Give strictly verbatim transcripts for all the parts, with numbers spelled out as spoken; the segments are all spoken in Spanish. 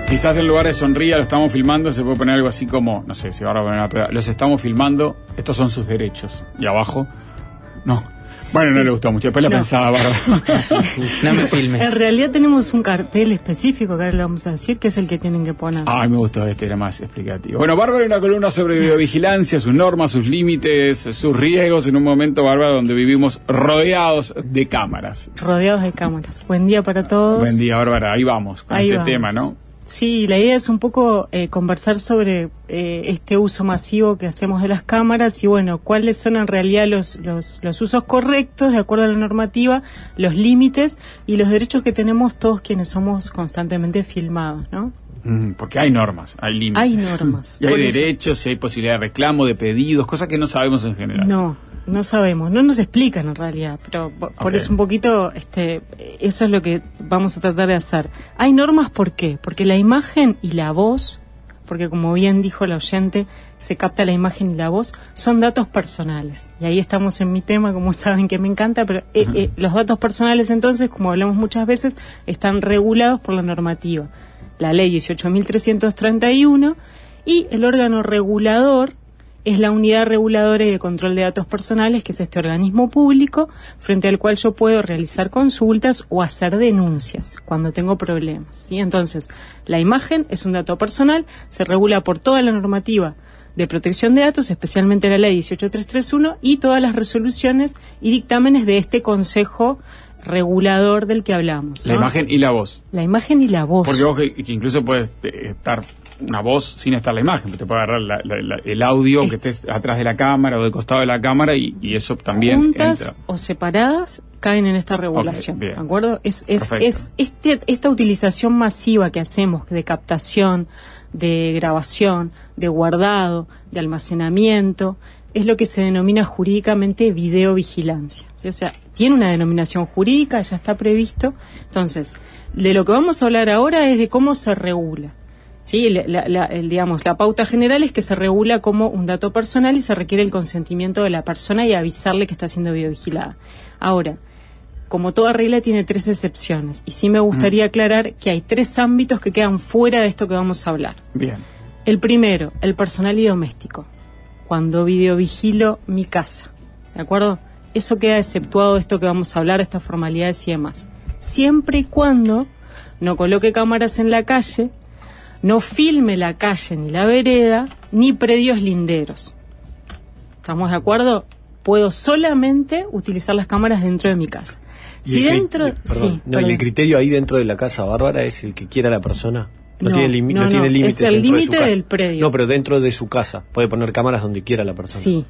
Quizás en lugar de sonría, lo estamos filmando, se puede poner algo así como, no sé, si ahora poner una prueba, los estamos filmando, estos son sus derechos. Y abajo, no. Bueno, sí. No le gustó mucho, después la no. pensaba, Bárbara. No me filmes. En realidad tenemos un cartel específico que ahora le vamos a decir, que es el que tienen que poner. Ay, me gustó este, era más explicativo. Bueno, Bárbara, una columna sobre videovigilancia, sus normas, sus límites, sus riesgos, en un momento, Bárbara, donde vivimos rodeados de cámaras. Rodeados de cámaras. Buen día para todos. Buen día, Bárbara, ahí vamos con ahí este vamos. tema, ¿no? Sí, la idea es un poco eh, conversar sobre eh, este uso masivo que hacemos de las cámaras y, bueno, cuáles son en realidad los, los, los usos correctos de acuerdo a la normativa, los límites y los derechos que tenemos todos quienes somos constantemente filmados, ¿no? Mm, porque hay normas, hay límites. Hay normas. Y hay derechos, y hay posibilidad de reclamo, de pedidos, cosas que no sabemos en general. No. No sabemos, no nos explican en realidad, pero por okay. eso un poquito, este, eso es lo que vamos a tratar de hacer. Hay normas, ¿por qué? Porque la imagen y la voz, porque como bien dijo la oyente, se capta la imagen y la voz, son datos personales. Y ahí estamos en mi tema, como saben que me encanta, pero eh, uh-huh. eh, los datos personales entonces, como hablamos muchas veces, están regulados por la normativa. La ley dieciocho mil trescientos treinta y uno y el órgano regulador es la unidad reguladora y de control de datos personales, que es este organismo público frente al cual yo puedo realizar consultas o hacer denuncias cuando tengo problemas, ¿sí? Entonces, la imagen es un dato personal, se regula por toda la normativa de protección de datos, especialmente la ley dieciocho mil trescientos treinta y uno y todas las resoluciones y dictámenes de este consejo regulador del que hablamos, ¿no? La imagen y la voz. La imagen y la voz. Porque vos que, que incluso puedes eh, estar una voz sin estar la imagen, te puede agarrar la, la, la, el audio es, que estés atrás de la cámara o del costado de la cámara y, y eso también juntas entra. O separadas caen en esta regulación, okay, ¿de acuerdo? Es, es, es este, esta utilización masiva que hacemos de captación, de grabación, de guardado, de almacenamiento, es lo que se denomina jurídicamente videovigilancia, ¿sí? O sea, tiene una denominación jurídica, ya está previsto. Entonces, de lo que vamos a hablar ahora es de cómo se regula. Sí, la, la, el, digamos, la pauta general es que se regula como un dato personal y se requiere el consentimiento de la persona y avisarle que está siendo videovigilada. Ahora, como toda regla tiene tres excepciones y sí me gustaría mm. aclarar que hay tres ámbitos que quedan fuera de esto que vamos a hablar. Bien. El primero, el personal y doméstico. Cuando videovigilo mi casa, ¿de acuerdo? Eso queda exceptuado de esto que vamos a hablar, estas formalidades y demás. Siempre y cuando no coloque cámaras en la calle, no filme la calle ni la vereda, ni predios linderos. ¿Estamos de acuerdo? Puedo solamente utilizar las cámaras dentro de mi casa. Si dentro... Cri- perdón, sí, no, ¿y el criterio ahí dentro de la casa, Bárbara, es el que quiera la persona? No, no, tiene, limi- no, no no, tiene límites es el dentro de su límite casa. del predio. No, pero dentro de su casa. Puede poner cámaras donde quiera la persona. Sí.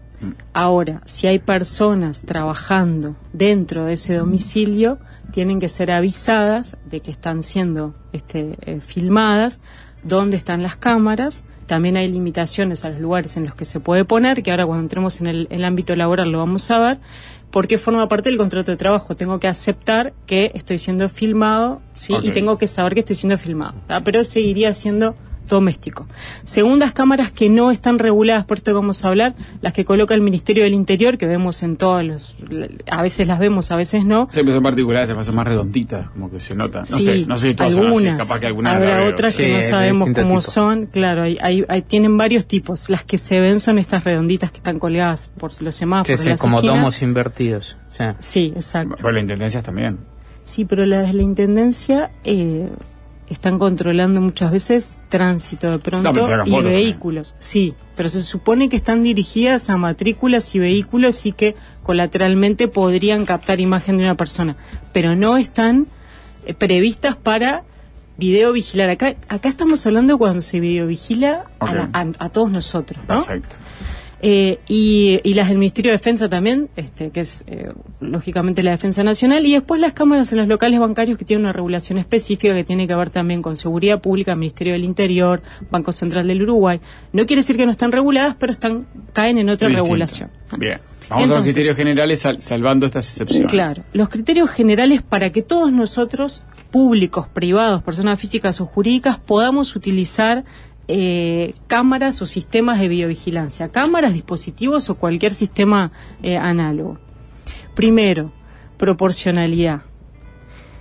Ahora, si hay personas trabajando dentro de ese domicilio, tienen que ser avisadas de que están siendo este, eh, filmadas, dónde están las cámaras. También hay limitaciones a los lugares en los que se puede poner, que ahora cuando entremos en el, el ámbito laboral lo vamos a ver, porque forma parte del contrato de trabajo. Tengo que aceptar que estoy siendo filmado, ¿sí? Okay. Y tengo que saber que estoy siendo filmado, ¿tá? Pero seguiría siendo doméstico. Segundas cámaras que no están reguladas, por esto que vamos a hablar, las que coloca el Ministerio del Interior, que vemos en todos los... A veces las vemos, a veces no. Siempre son particulares, son más redonditas, como que se nota. No sí, sé, no sé si todas algunas, son así, capaz que algunas habrá otras que sí, no sabemos cómo tipo. son. Claro, hay, hay, hay, tienen varios tipos. Las que se ven son estas redonditas que están colgadas por los semáforos, sí, sí, las como esquinas. domos invertidos. O sea. Sí, exacto. Bueno, las intendencias también. Sí, pero las de la Intendencia... Eh, están controlando muchas veces tránsito de pronto no, y vehículos. También. Sí, pero se supone que están dirigidas a matrículas y vehículos y que colateralmente podrían captar imagen de una persona, pero no están eh, previstas para videovigilar. Acá acá estamos hablando cuando se videovigila okay. a, a, a todos nosotros, ¿no? Perfecto. Eh, y, y las del Ministerio de Defensa también, este, que es eh, lógicamente la Defensa Nacional, y después las cámaras en los locales bancarios que tienen una regulación específica que tiene que ver también con Seguridad Pública, Ministerio del Interior, Banco Central del Uruguay. No quiere decir que no están reguladas, pero están caen en otra regulación. Bien, vamos Entonces, a los criterios generales sal, salvando estas excepciones. Claro, los criterios generales para que todos nosotros, públicos, privados, personas físicas o jurídicas, podamos utilizar Eh, cámaras o sistemas de videovigilancia, cámaras, dispositivos o cualquier sistema eh, análogo. Primero, proporcionalidad.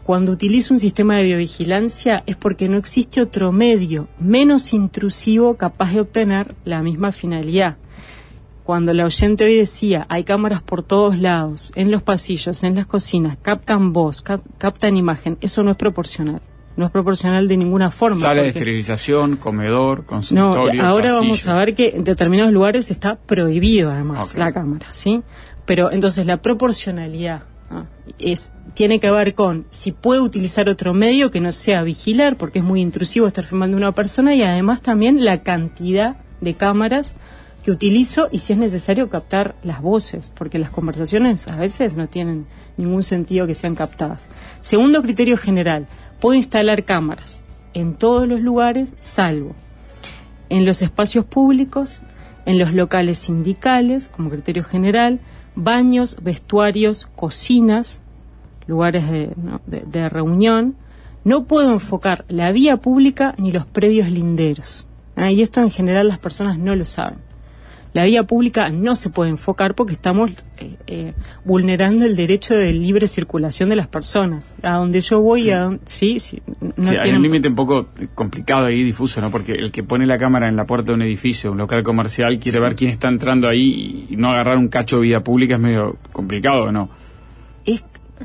Cuando utilizo un sistema de biovigilancia es porque no existe otro medio menos intrusivo capaz de obtener la misma finalidad. Cuando la oyente hoy decía, hay cámaras por todos lados, en los pasillos, en las cocinas, captan voz, cap- captan imagen, eso no es proporcional. No es proporcional de ninguna forma. Sala de porque... esterilización, comedor, consultorio, No, ahora pasillo. vamos a ver que en determinados lugares está prohibido además Okay. la cámara, ¿sí? Pero entonces la proporcionalidad ¿no? es tiene que ver con si puede utilizar otro medio que no sea vigilar, porque es muy intrusivo estar filmando a una persona, y además también la cantidad de cámaras que utilizo y si es necesario captar las voces, porque las conversaciones a veces no tienen ningún sentido que sean captadas. Segundo criterio general, puedo instalar cámaras en todos los lugares, salvo en los espacios públicos, en los locales sindicales, como criterio general, baños, vestuarios, cocinas, lugares de, ¿no? de, de reunión. No puedo enfocar la vía pública ni los predios linderos. Ah, y esto en general las personas no lo saben. La vía pública no se puede enfocar porque estamos eh, eh, vulnerando el derecho de libre circulación de las personas. A donde yo voy, a donde, sí, sí, no Sí, hay tienen- un límite un poco complicado ahí, difuso, ¿no? Porque el que pone la cámara en la puerta de un edificio, un local comercial, quiere Sí. ver quién está entrando ahí y no agarrar un cacho de vía pública es medio complicado, ¿no? es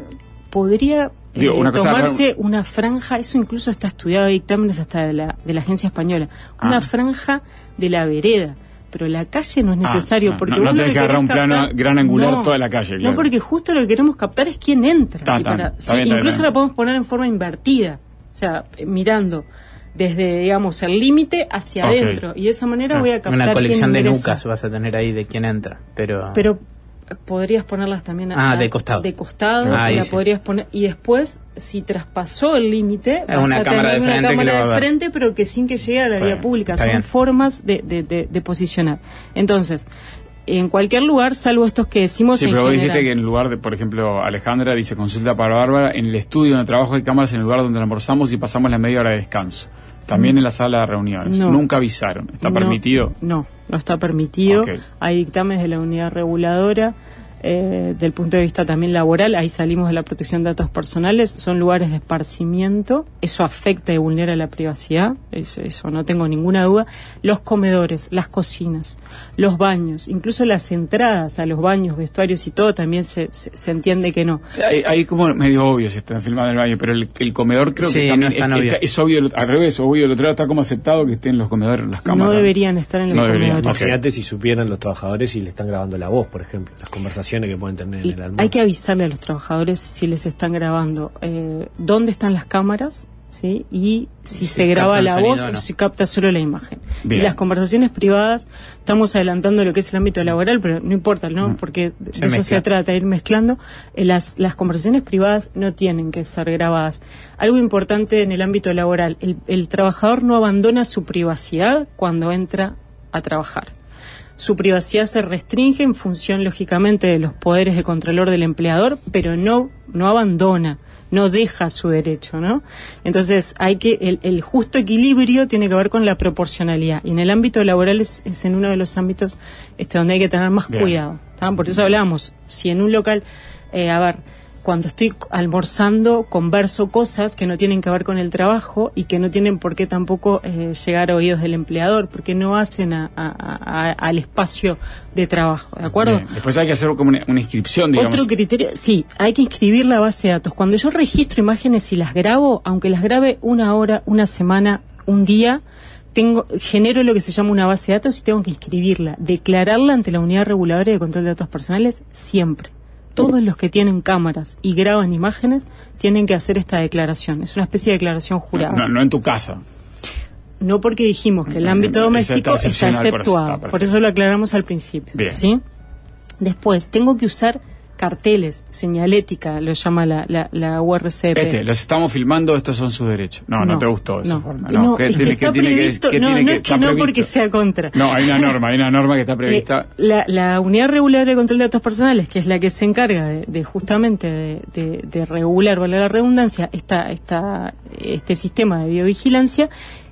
podría eh, Digo, una cosa tomarse rara- una franja, eso incluso está estudiado en dictámenes hasta de la, de la agencia española, una Ah. franja de la vereda, pero la calle no es necesario Ah, no, porque no, no vos lo tenés que agarrar un querés plano captar- gran angular no, toda la calle, claro. no, porque justo lo que queremos captar es quién entra. Está, Y está, para- está sí, bien, está incluso bien. la podemos poner en forma invertida, o sea, eh, mirando desde, digamos, el límite hacia Ok. adentro, y de esa manera voy a captar Una colección quién de ingresa. nucas vas a tener ahí de quién entra, pero... Pero podrías ponerlas también a- Ah, de costado. de costado, Ah, que ahí la sí. podrías poner, y después si traspasó el límite Es vas una a cámara tener de una frente que cámara lo va a de ver. frente, pero que sin que llegue a la Está vía bien, pública. está Son bien. formas de, de, de, de posicionar. Entonces, en cualquier lugar, salvo estos que decimos Sí, en pero vos general. dijiste que en lugar de, por ejemplo, Alejandra dice consulta para Bárbara, en el estudio donde trabajo hay cámaras en el lugar donde almorzamos y pasamos la media hora de descanso. También en la sala de reuniones. No. Nunca avisaron. ¿Está No, permitido? No, no está permitido. Ok. Hay dictámenes de la unidad reguladora. Eh, del punto de vista también laboral, ahí salimos de la protección de datos personales, son lugares de esparcimiento, eso afecta y vulnera la privacidad, es- eso no tengo ninguna duda. Los comedores, las cocinas, los baños, incluso las entradas a los baños, vestuarios y todo, también se, se, se entiende que no. Hay, hay como medio obvio si están filmando el baño, pero el, el comedor creo Sí, que también no es tan es, obvio. está- es obvio, al revés, obvio, el otro lado está como aceptado que estén los comedores, las cámaras. No deberían estar en los No deberían, comedores. ok. Imagínate si supieran los trabajadores y le están grabando la voz, por ejemplo, las conversaciones que pueden tener en Y el almuerzo. hay que avisarle a los trabajadores si les están grabando eh, dónde están las cámaras, ¿sí? Y si Si se graba captan la sonido voz o o no. si capta solo la imagen. Bien. Y las conversaciones privadas, estamos adelantando lo que es el ámbito laboral, pero no importa, ¿no? Porque de Se eso mezcla. se trata, ir mezclando. Eh, las, las conversaciones privadas no tienen que ser grabadas. Algo importante en el ámbito laboral, el, el trabajador no abandona su privacidad cuando entra a trabajar. Su privacidad se restringe en función, lógicamente, de los poderes de controlador del empleador, pero no, no abandona, no deja su derecho, ¿no? Entonces, hay que el, el justo equilibrio tiene que ver con la proporcionalidad. Y en el ámbito laboral es, es en uno de los ámbitos este, donde hay que tener más Bien. cuidado. ¿tá? Por eso hablamos, si en un local, eh, a ver, cuando estoy almorzando, converso cosas que no tienen que ver con el trabajo y que no tienen por qué tampoco eh, llegar a oídos del empleador, porque no hacen a, a, a, al espacio de trabajo, ¿de acuerdo? Bien. Después hay que hacer como una, una inscripción, digamos. Otro criterio, sí, hay que inscribir la base de datos. Cuando yo registro imágenes y las grabo, aunque las grabe una hora, una semana, un día, tengo genero lo que se llama una base de datos y tengo que inscribirla, declararla ante la Unidad Reguladora de Control de Datos Personales siempre. Todos los que tienen cámaras y graban imágenes tienen que hacer esta declaración. Es una especie de declaración jurada. No, no en tu casa. No porque dijimos que el ámbito Esa doméstico está está excepcional, por eso exceptuado. está Por perfecto. eso lo aclaramos al principio. Bien. ¿Sí? Después, tengo que usar carteles, señalética, lo llama la, la, la U R C P. Este, los estamos filmando, estos son sus derechos. No, no, te gustó esa no. forma. No, ¿qué es que tiene- está qué tiene que- previsto, qué no, tiene no que- es que está no previsto? porque sea contra. No, hay una norma, hay una norma que está prevista. Eh, la, la Unidad Reguladora de Control de Datos Personales, que es la que se encarga de, de justamente de, de, de regular, vale la redundancia, esta, esta, este sistema de biovigilancia,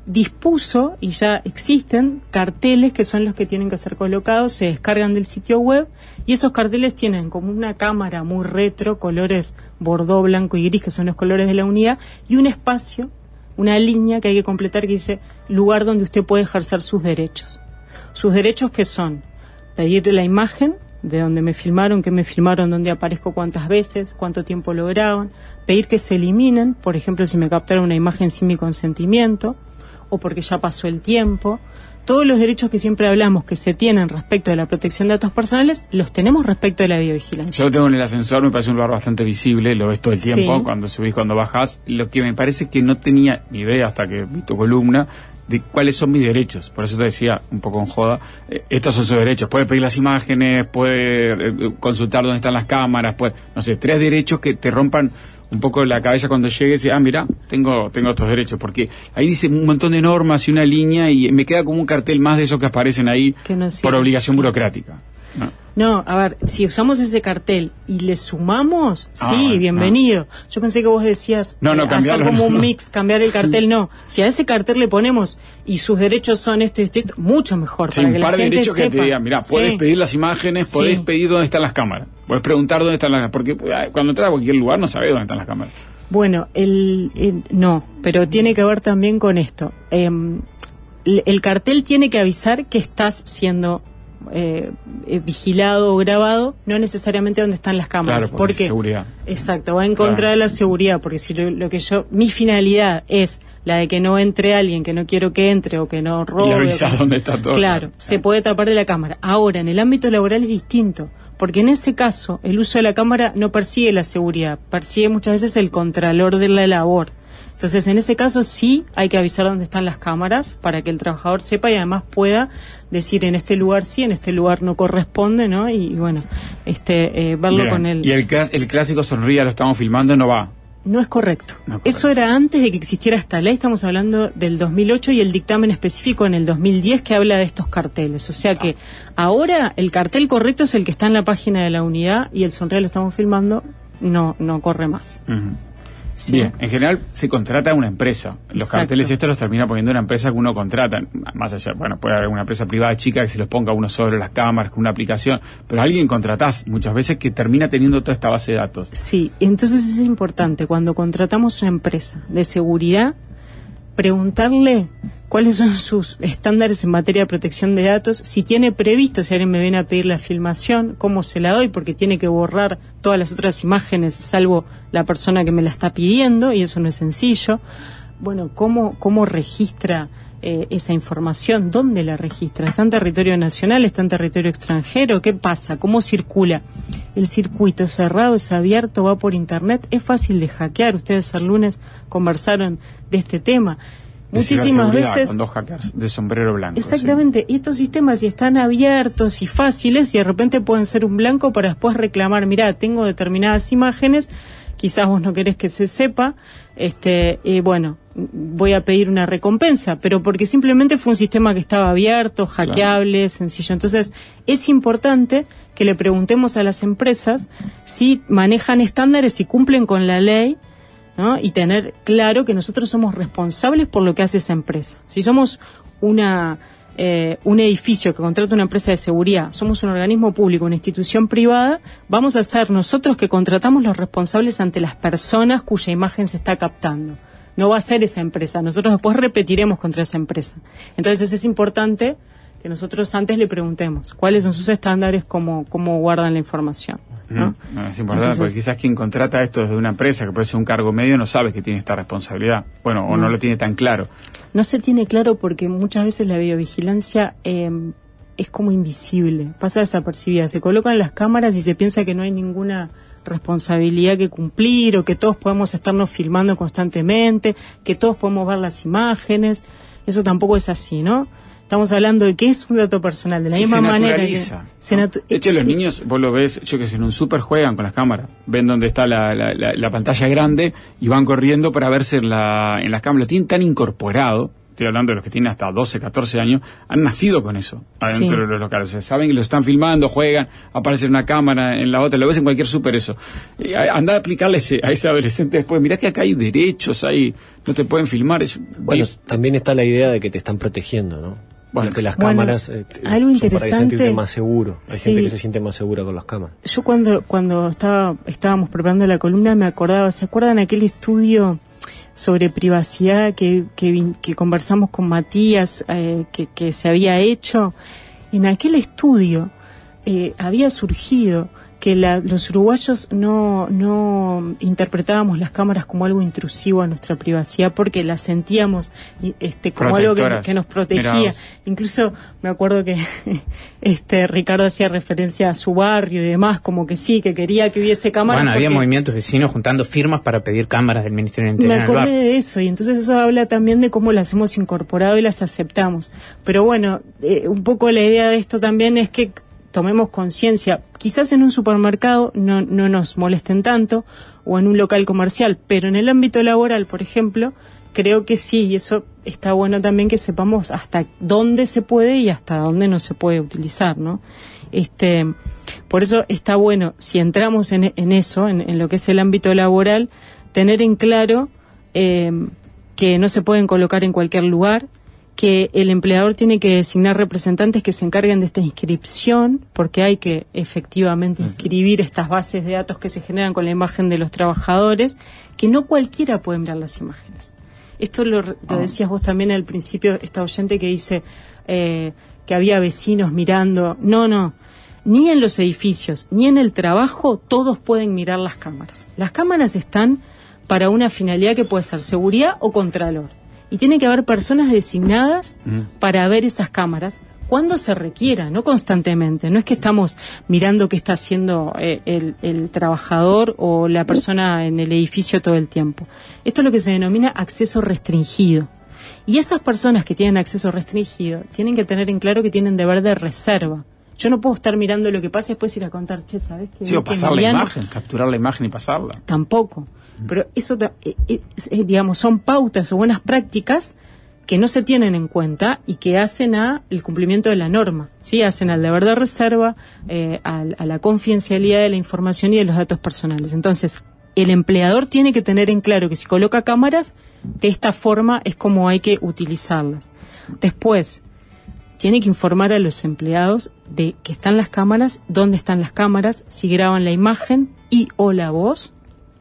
dispuso, y ya existen, carteles que son los que tienen que ser colocados, se descargan del sitio web, y esos carteles tienen como una cámara muy retro, colores bordó, blanco y gris, que son los colores de la unidad, y un espacio, una línea que hay que completar que dice lugar donde usted puede ejercer sus derechos. Sus derechos que son pedir la imagen de dónde me filmaron, qué me filmaron, dónde aparezco, cuántas veces, cuánto tiempo lo graban, pedir que se eliminen, por ejemplo, si me captaron una imagen sin mi consentimiento, o porque ya pasó el tiempo. Todos los derechos que siempre hablamos que se tienen respecto de la protección de datos personales, los tenemos respecto de la videovigilancia. Yo lo tengo en el ascensor, me parece un lugar bastante visible, lo ves todo el tiempo, sí. Cuando subís, cuando bajás. Lo que me parece que no tenía ni idea hasta que vi tu columna de cuáles son mis derechos. Por eso te decía, un poco en joda, eh, estos son sus derechos. Puede pedir las imágenes, puede eh, consultar dónde están las cámaras, puede, no sé, tres derechos que te rompan un poco la cabeza cuando llegues y, ah, mira, tengo tengo estos derechos, porque ahí dice un montón de normas y una línea y me queda como un cartel más de esos que aparecen ahí que no por obligación burocrática. No. No, a ver, si usamos ese cartel y le sumamos, ah, sí, bienvenido. No. Yo pensé que vos decías no, no, eh, hacer como no, un no. mix, cambiar el cartel, no. Si a ese cartel le ponemos y sus derechos son esto y esto, esto, mucho mejor. Sí, para un que par la de gente derechos sepa. que te digan, mira, puedes sí. pedir las imágenes, sí. podés pedir dónde están las cámaras, podés preguntar dónde están las cámaras, porque cuando entras a cualquier lugar no sabés dónde están las cámaras. Bueno, el, el no, pero tiene que ver también con esto. Eh, el, el cartel tiene que avisar que estás siendo eh, eh, vigilado o grabado, no necesariamente donde están las cámaras. Claro, porque, porque seguridad. Exacto, va en contra claro. de la seguridad, porque si lo, lo que yo, mi finalidad es la de que no entre alguien que no quiero que entre o que no robe. Y avisar que, dónde está todo. Claro, claro, se puede tapar de la cámara. Ahora, en el ámbito laboral es distinto. Porque en ese caso, el uso de la cámara no persigue la seguridad, persigue muchas veces el contralor de la labor. Entonces, en ese caso sí hay que avisar dónde están las cámaras para que el trabajador sepa y además pueda decir en este lugar sí, en este lugar no corresponde, ¿no? Y, y bueno, este eh, verlo Bien. con él. Y el, el clásico sonría, lo estamos filmando, no va. No es correcto. No es correcto. Eso era antes de que existiera esta ley, estamos hablando del dos mil ocho y el dictamen específico en el dos mil diez que habla de estos carteles. O sea que ahora el cartel correcto es el que está en la página de la unidad y el sonríe lo estamos filmando, no no corre más. Uh-huh. Sí. Bien, en general se contrata a una empresa. Los Exacto. carteles estos los termina poniendo una empresa que uno contrata. Más allá, bueno, puede haber una empresa privada chica que se los ponga uno sobre las cámaras con una aplicación, pero alguien contratás muchas veces que termina teniendo toda esta base de datos. Sí, entonces es importante cuando contratamos una empresa de seguridad preguntarle cuáles son sus estándares en materia de protección de datos, si tiene previsto, si alguien me viene a pedir la filmación, cómo se la doy, porque tiene que borrar todas las otras imágenes, salvo la persona que me la está pidiendo, y eso no es sencillo. Bueno, cómo, cómo registra eh, esa información, dónde la registra, está en territorio nacional, está en territorio extranjero, qué pasa, cómo circula. El circuito es cerrado, es abierto, va por internet, es fácil de hackear. Ustedes el lunes conversaron de este tema. De Muchísimas veces con dos hackers de sombrero blanco. Exactamente, sí. Y estos sistemas si están abiertos y fáciles y de repente pueden ser un blanco para después reclamar, mirá, tengo determinadas imágenes, quizás vos no querés que se sepa, este, y bueno, voy a pedir una recompensa, pero porque simplemente fue un sistema que estaba abierto, hackeable, claro. Sencillo. Entonces, es importante que le preguntemos a las empresas si manejan estándares y cumplen con la ley, ¿no? Y tener claro que nosotros somos responsables por lo que hace esa empresa. Si somos una eh, un edificio que contrata una empresa de seguridad, somos un organismo público, una institución privada, vamos a ser nosotros que contratamos los responsables ante las personas cuya imagen se está captando. No va a ser esa empresa, nosotros después repetiremos contra esa empresa. Entonces es importante que nosotros antes le preguntemos cuáles son sus estándares, cómo, cómo guardan la información, ¿no? No, es importante. Entonces, porque quizás quien contrata esto desde una empresa, que puede ser un cargo medio, no sabe que tiene esta responsabilidad. Bueno, o no, no lo tiene tan claro. No se tiene claro porque muchas veces la videovigilancia eh, es como invisible, pasa desapercibida. Se colocan las cámaras y se piensa que no hay ninguna responsabilidad que cumplir o que todos podemos estarnos filmando constantemente, que todos podemos ver las imágenes. Eso tampoco es así, ¿no? Estamos hablando de que es un dato personal, de la sí, misma se manera que se ¿no? natu- De hecho, los niños, vos lo ves, yo que sé, en un súper juegan con las cámaras, ven dónde está la, la, la, la pantalla grande y van corriendo para verse en, la, en las cámaras. Lo tienen tan incorporado, estoy hablando de los que tienen hasta doce, catorce años, han nacido con eso adentro Sí. de los locales. O sea, saben que lo están filmando, juegan, aparece una cámara en la otra, lo ves en cualquier súper eso. Eh, anda a aplicarle ese, a ese adolescente después, mirá que acá hay derechos, hay, no te pueden filmar. Es, Bueno, es, también está la idea de que te están protegiendo, ¿no? Bueno, que las bueno, cámaras eh, algo son interesante, para sentirte más seguro. Hay sí. gente que se siente más segura con las cámaras. Yo cuando cuando estaba estábamos preparando la columna me acordaba, ¿se acuerdan aquel estudio sobre privacidad que que, que conversamos con Matías, eh, que, que se había hecho? En aquel estudio eh, había surgido que la, los uruguayos no, no interpretábamos las cámaras como algo intrusivo a nuestra privacidad porque las sentíamos este, como algo que, que nos protegía. Mirados. Incluso me acuerdo que este Ricardo hacía referencia a su barrio y demás, como que sí, que quería que hubiese cámaras. Bueno, había movimientos vecinos juntando firmas para pedir cámaras del Ministerio del Interior. Me acordé de eso, y entonces eso habla también de cómo las hemos incorporado y las aceptamos. Pero bueno, eh, un poco la idea de esto también es que tomemos conciencia, quizás en un supermercado no, no nos molesten tanto, o en un local comercial, pero en el ámbito laboral, por ejemplo, creo que sí, y eso está bueno también que sepamos hasta dónde se puede y hasta dónde no se puede utilizar, ¿no? Este, por eso está bueno, si entramos en, en eso, en, en lo que es el ámbito laboral, tener en claro eh, que no se pueden colocar en cualquier lugar, que el empleador tiene que designar representantes que se encarguen de esta inscripción, porque hay que efectivamente inscribir estas bases de datos que se generan con la imagen de los trabajadores, que no cualquiera puede mirar las imágenes. Esto lo, lo decías vos también al principio, esta oyente que dice eh, que había vecinos mirando. No, no, ni en los edificios, ni en el trabajo todos pueden mirar las cámaras. Las cámaras están para una finalidad que puede ser seguridad o contralor. Y tiene que haber personas designadas uh-huh. para ver esas cámaras cuando se requiera, no constantemente. No es que estamos mirando qué está haciendo eh, el, el trabajador o la persona en el edificio todo el tiempo. Esto es lo que se denomina acceso restringido. Y esas personas que tienen acceso restringido tienen que tener en claro que tienen deber de reserva. Yo no puedo estar mirando lo que pasa y después ir a contar, che, ¿sabes qué? Sí, o pasar la imagen, capturar la imagen y pasarla. Tampoco. Pero eso, es, es, digamos, son pautas o buenas prácticas que no se tienen en cuenta y que hacen a el cumplimiento de la norma, ¿sí? Hacen al deber de reserva, eh, a, a la confidencialidad de la información y de los datos personales. Entonces, el empleador tiene que tener en claro que si coloca cámaras, de esta forma es como hay que utilizarlas. Después, tiene que informar a los empleados de que están las cámaras, dónde están las cámaras, si graban la imagen y o la voz.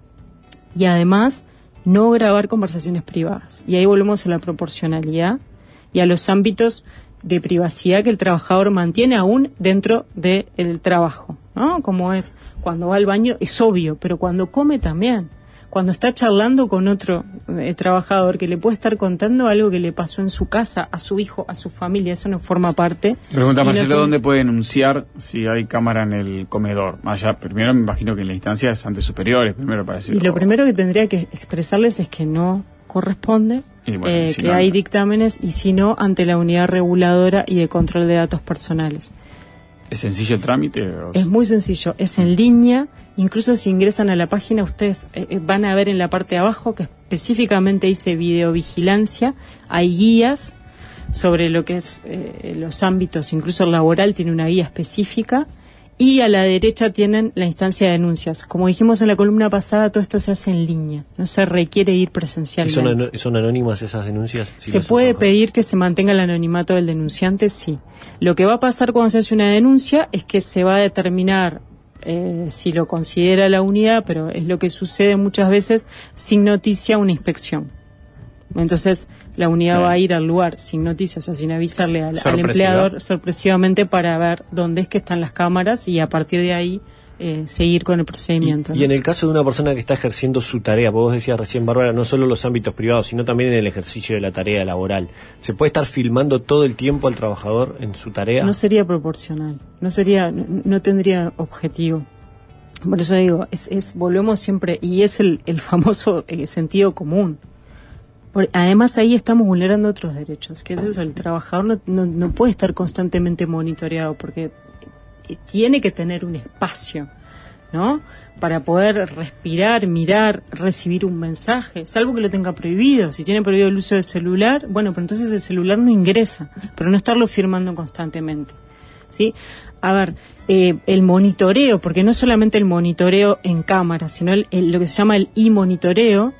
Y además, no grabar conversaciones privadas. Y ahí volvemos a la proporcionalidad y a los ámbitos de privacidad que el trabajador mantiene aún dentro del trabajo, ¿no? Como es, cuando va al baño es obvio, pero cuando come también. Cuando está charlando con otro eh, trabajador que le puede estar contando algo que le pasó en su casa, a su hijo, a su familia, eso no forma parte. Pregunta Marcelo, no tiene... ¿dónde puede denunciar si hay cámara en el comedor? Allá, primero me imagino que en la instancia es ante superiores, primero para decir. Y lo primero que tendría que expresarles es que no corresponde, y bueno, eh, si que no, hay dictámenes, y si no, ante la unidad reguladora y de control de datos personales. ¿Es sencillo el trámite? O... Es muy sencillo, es en línea. Incluso si ingresan a la página, ustedes eh, van a ver en la parte de abajo que específicamente dice videovigilancia. Hay guías sobre lo que es eh, los ámbitos, incluso el laboral tiene una guía específica. Y a la derecha tienen la instancia de denuncias. Como dijimos en la columna pasada, todo esto se hace en línea, no se requiere ir presencialmente. ¿Y son, an- son anónimas esas denuncias? Si se puede pedir que se mantenga el anonimato del denunciante, sí. Lo que va a pasar cuando se hace una denuncia es que se va a determinar eh, si lo considera la unidad, pero es lo que sucede muchas veces, sin noticia una inspección. Entonces la unidad sí. va a ir al lugar sin noticias, o sea, sin avisarle al, al empleador sorpresivamente para ver dónde es que están las cámaras y a partir de ahí eh, seguir con el procedimiento. Y, ¿no? y en el caso de una persona que está ejerciendo su tarea, vos decías recién, Bárbara, no solo los ámbitos privados, sino también en el ejercicio de la tarea laboral, ¿se puede estar filmando todo el tiempo al trabajador en su tarea? No sería proporcional, no sería, no, no tendría objetivo. Por eso digo, es, es volvemos siempre, y es el, el famoso eh, sentido común. Por, además ahí estamos vulnerando otros derechos, que es eso, el trabajador no, no, no puede estar constantemente monitoreado porque tiene que tener un espacio, ¿no? para poder respirar, mirar, recibir un mensaje, salvo que lo tenga prohibido. Si tiene prohibido el uso del celular, bueno, pero entonces el celular no ingresa, pero no estarlo firmando constantemente, ¿sí? A ver, eh, el monitoreo, porque no solamente el monitoreo en cámara, sino el, el, lo que se llama el e-monitoreo,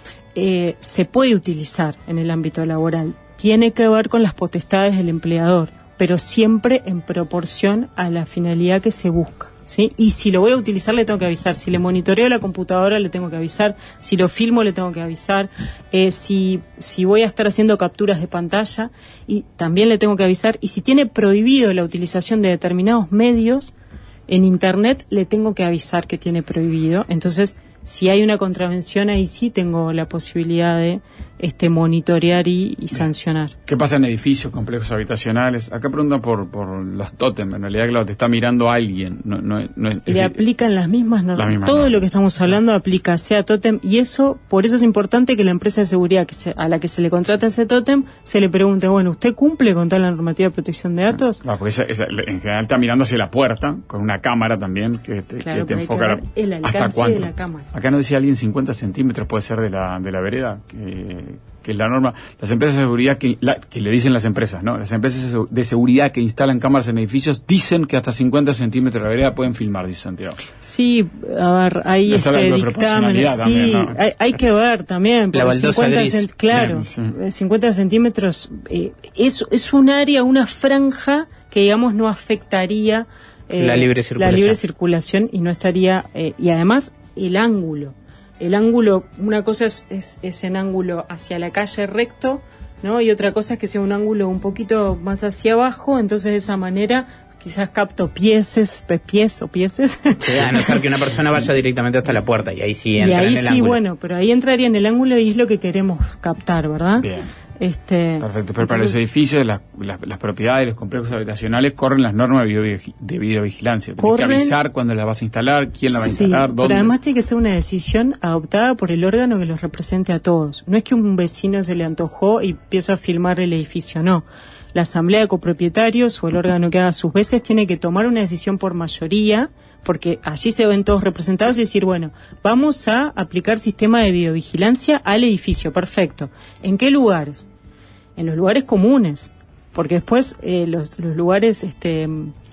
eh, se puede utilizar en el ámbito laboral. Tiene que ver con las potestades del empleador, pero siempre en proporción a la finalidad que se busca, ¿sí? Y si lo voy a utilizar, le tengo que avisar. Si le monitoreo la computadora, le tengo que avisar. Si lo filmo, le tengo que avisar. Eh, si, si voy a estar haciendo capturas de pantalla, y también le tengo que avisar. Y si tiene prohibido la utilización de determinados medios en Internet, le tengo que avisar que tiene prohibido. Entonces, si hay una contravención, ahí sí tengo la posibilidad de este monitorear y, y sancionar. ¿Qué pasa en edificios, complejos habitacionales? Acá preguntan por, por los tótem. En realidad, claro, te está mirando alguien. No, no, no, es, Le aplican las mismas normas. Las mismas Todo normas. lo que estamos hablando aplica, sea tótem, y eso, por eso es importante que la empresa de seguridad que se, a la que se le contrata ese tótem, se le pregunte, bueno, ¿usted cumple con toda la normativa de protección de datos? Claro, porque esa, esa, en general está mirando hacia la puerta, con una cámara también, que te, Claro, que te pero hay enfoca. que ver el alcance ¿Hasta cuánto? de la cámara. Acá nos decía alguien cincuenta centímetros puede ser de la, de la vereda, que, que es la norma. Las empresas de seguridad, que, la, que le dicen las empresas, ¿no? Las empresas de seguridad que instalan cámaras en edificios dicen que hasta cincuenta centímetros de la vereda pueden filmar, dice Santiago. Sí, a ver, hay Les hablan este de dictámenes, proporcionalidad sí, también, ¿no? hay, hay que ver también, La porque baldosa cincuenta gris. cent- claro, Sí, sí. cincuenta centímetros eh, es, es un área, una franja que digamos no afectaría eh, La libre la circulación. libre circulación y no estaría, eh, y además el ángulo, el ángulo, una cosa es, es, es en ángulo hacia la calle recto, ¿no? Y otra cosa es que sea un ángulo un poquito más hacia abajo, entonces de esa manera quizás capto pieses, pe- pies o pieses. Sí, a no ser que una persona vaya directamente hasta la puerta y ahí sí Y entra ahí en el sí, ángulo. bueno, pero ahí entraría en el ángulo y es lo que queremos captar, ¿verdad? Bien. Este, Perfecto, pero para los entonces, edificios, las, las, las propiedades, los complejos habitacionales corren las normas de, video, de videovigilancia. Tienes Corren- que avisar cuándo las vas a instalar, quién la va a sí, instalar, dónde. pero además tiene que ser una decisión adoptada por el órgano que los represente a todos. No es que un vecino se le antojó y empiezo a filmar el edificio, no. La asamblea de copropietarios o el órgano que haga sus veces tiene que tomar una decisión por mayoría, porque allí se ven todos representados y decir, bueno, vamos a aplicar sistema de videovigilancia al edificio, perfecto. ¿En qué lugares? En los lugares comunes, porque después eh, los, los lugares este,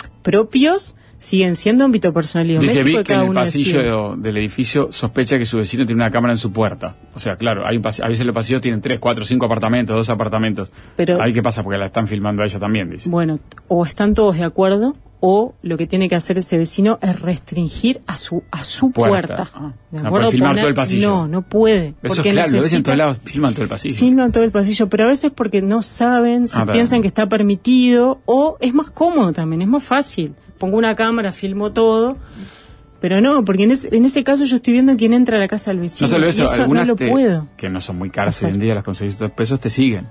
propios siguen siendo ámbito personal y doméstico. Dice Vic de que cada en el uno pasillo decide. de- del edificio sospecha que su vecino tiene una cámara en su puerta. O sea, claro, hay un pasi- a veces los pasillos tienen tres, cuatro, cinco apartamentos, dos apartamentos. Pero- Ahí qué pasa, porque la están filmando a ella también, dice. Bueno, o están todos de acuerdo, o lo que tiene que hacer ese vecino es restringir a su a su Puerta. puerta. Ah. ¿De No acuerdo? puede filmar Poner- todo el pasillo. No, no puede. Eso porque es claro, lo ves en necesita- todos lados, filman todo el pasillo. Filman todo el pasillo, pero a veces porque no saben, si Ah, está piensan bien. que está permitido, o es más cómodo también, es más fácil. Pongo una cámara, filmo todo, pero no, porque en ese, en ese caso yo estoy viendo quién entra a la casa del vecino. No solo y eso, eso algunas no lo te- puedo. que no son muy caras hacer. hoy en día, las conseguís dos pesos, te siguen.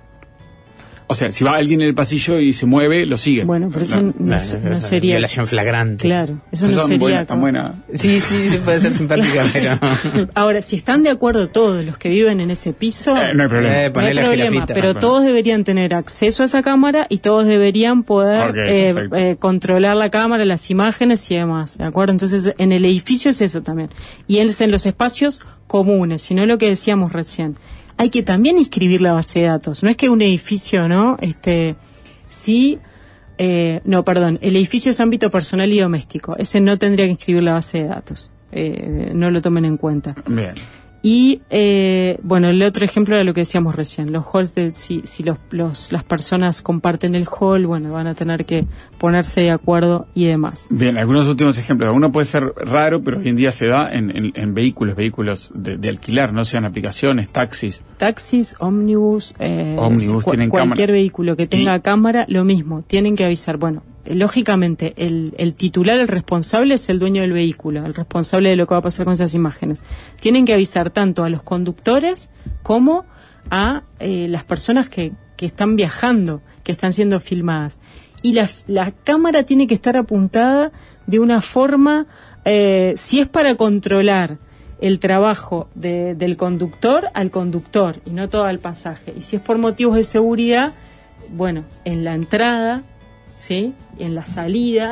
O sea, si va alguien en el pasillo y se mueve, lo siguen. Bueno, pero eso no, Nah, no esa es sería... violación flagrante. Claro, eso Esas no son sería... buenas, tan como- buenas. Sí, sí, sí puede ser simpática, pero... Ahora, si están de acuerdo todos los que viven en ese piso... Eh, no hay problema. Eh, No hay Poner la problema, jirafita. pero todos deberían tener acceso a esa cámara y todos deberían poder Ok, eh, perfecto. eh, controlar la cámara, las imágenes y demás, ¿de acuerdo? Entonces, en el edificio es eso también. Y es en los espacios comunes, sino lo que decíamos recién. Hay que también inscribir la base de datos. No es que un edificio, ¿no? Este, sí... Eh, no, perdón, el edificio es ámbito personal y doméstico. Ese no tendría que inscribir la base de datos. Eh, no lo tomen en cuenta. Bien. Y, eh, bueno, el otro ejemplo era lo que decíamos recién, los halls, de, si, si los, los, las personas comparten el hall, bueno, van a tener que ponerse de acuerdo y demás. Bien, algunos últimos ejemplos. Uno puede ser raro, pero hoy en día se da en, en, en vehículos, vehículos de, de alquilar, no sean aplicaciones, taxis. Taxis, ómnibus, eh, Ómnibus, cu- tienen cualquier cámara. vehículo que tenga Y- cámara, lo mismo, tienen que avisar. Bueno, eh, lógicamente, el, el titular, el responsable es el dueño del vehículo, el responsable de lo que va a pasar con esas imágenes. Tienen que avisar tanto a los conductores como a eh, las personas que, que están viajando, que están siendo filmadas. Y las, la cámara tiene que estar apuntada de una forma, eh, si es para controlar el trabajo de, del conductor, al conductor y no todo al pasaje. Y si es por motivos de seguridad, bueno, en la entrada, ¿sí? En la salida,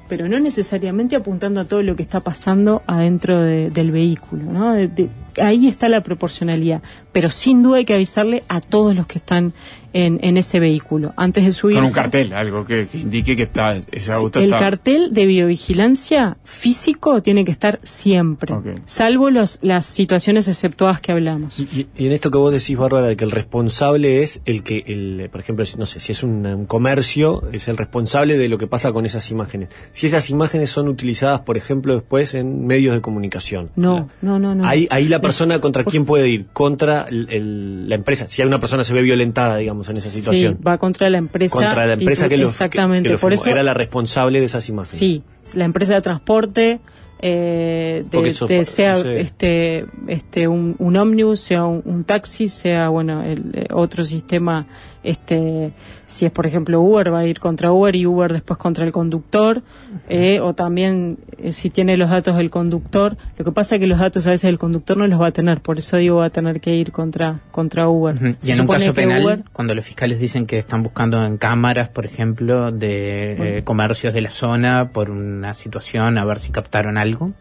pero no necesariamente apuntando a todo lo que está pasando adentro de, del vehículo, ¿no? De, de, ahí está la proporcionalidad, pero sin duda hay que avisarle a todos los que están en, en ese vehículo antes de subirse. Con un cartel, algo que, que indique que está ese auto. El está... cartel de biovigilancia físico tiene que estar siempre, okay. salvo los, las situaciones exceptuadas que hablamos. Y, y en esto que vos decís, Bárbara, de que el responsable es el que, el, por ejemplo, no sé, si es un, un comercio, es el responsable de lo que pasa con esas imágenes. Si esas imágenes son utilizadas, por ejemplo, después en medios de comunicación. No, no, no, no. Ahí, ahí la persona contra quién puede ir, contra el, el, la empresa. Si hay una persona se ve violentada, digamos, en esa situación. Sí, va contra la empresa. Contra la empresa que lo, exactamente, que, que lo por eso era la responsable de esas imágenes. Sí, la empresa de transporte, eh, de, eso, de sea sucede. este este un, un ómnibus, sea un, un taxi, sea bueno el eh, otro sistema, este si es por ejemplo Uber, va a ir contra Uber y Uber después contra el conductor, eh, o también eh, si tiene los datos del conductor. Lo que pasa es que los datos a veces el conductor no los va a tener, por eso digo va a tener que ir contra contra Uber. Uh-huh. Y en un caso penal, Uber, cuando los fiscales dicen que están buscando en cámaras, por ejemplo, de bueno. eh, comercios de la zona por una situación, a ver si captaron algo.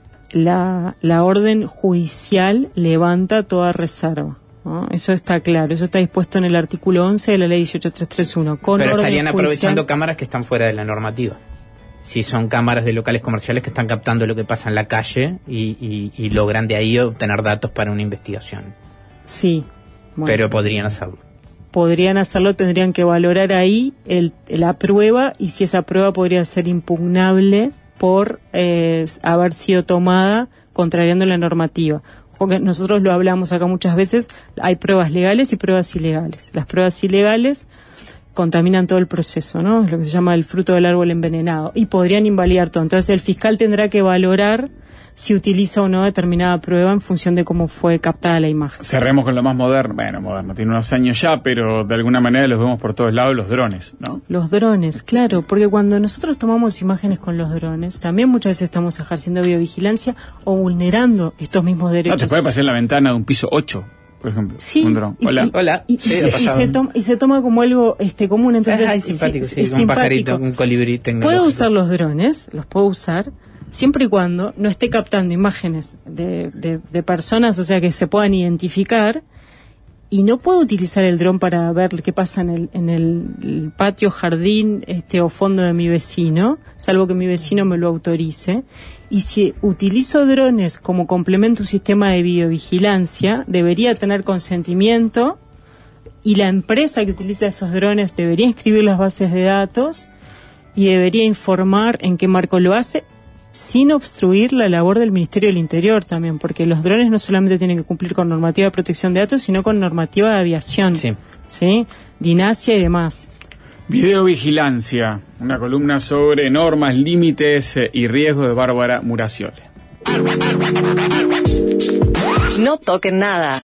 La, la orden judicial levanta toda reserva, ¿no? Eso está claro, eso está dispuesto en el artículo once de la ley dieciocho mil trescientos treinta y uno. Con Pero orden estarían judicial, aprovechando cámaras que están fuera de la normativa. Si son cámaras de locales comerciales que están captando lo que pasa en la calle y, y, y logran de ahí obtener datos para una investigación. Sí. Bueno, pero podrían hacerlo. Podrían hacerlo, tendrían que valorar ahí el, la prueba y si esa prueba podría ser impugnable por eh, haber sido tomada contrariando la normativa. Porque nosotros lo hablamos acá muchas veces, hay pruebas legales y pruebas ilegales. Las pruebas ilegales contaminan todo el proceso, ¿no? Es lo que se llama el fruto del árbol envenenado y podrían invalidar todo. Entonces el fiscal tendrá que valorar si utiliza o no determinada prueba en función de cómo fue captada la imagen. Cerremos con lo más moderno, bueno, moderno, tiene unos años ya, pero de alguna manera los vemos por todos lados, los drones, ¿no? Los drones, claro, porque cuando nosotros tomamos imágenes con los drones, también muchas veces estamos ejerciendo biovigilancia o vulnerando estos mismos derechos. No, te puede pasar en la ventana de un piso ocho, por ejemplo, sí, un dron. Y, Hola. Y, Hola. Y, sí, y, y, se toma, y se toma como algo este común, entonces... Ay, simpático, sí, es un simpático. pajarito, un colibrí tecnológico. Puedo usar los drones, los puedo usar, siempre y cuando no esté captando imágenes de, de, de personas, o sea, que se puedan identificar, y no puedo utilizar el dron para ver qué pasa en el, en el, el patio, jardín este o fondo de mi vecino, salvo que mi vecino me lo autorice. Y si utilizo drones como complemento a un sistema de videovigilancia, debería tener consentimiento y la empresa que utiliza esos drones debería inscribir las bases de datos y debería informar en qué marco lo hace, sin obstruir la labor del Ministerio del Interior también, porque los drones no solamente tienen que cumplir con normativa de protección de datos, sino con normativa de aviación, sí, ¿sí? DINASIA y demás. Videovigilancia, una columna sobre normas, límites eh, y riesgos de Bárbara Muraciole. No toquen nada.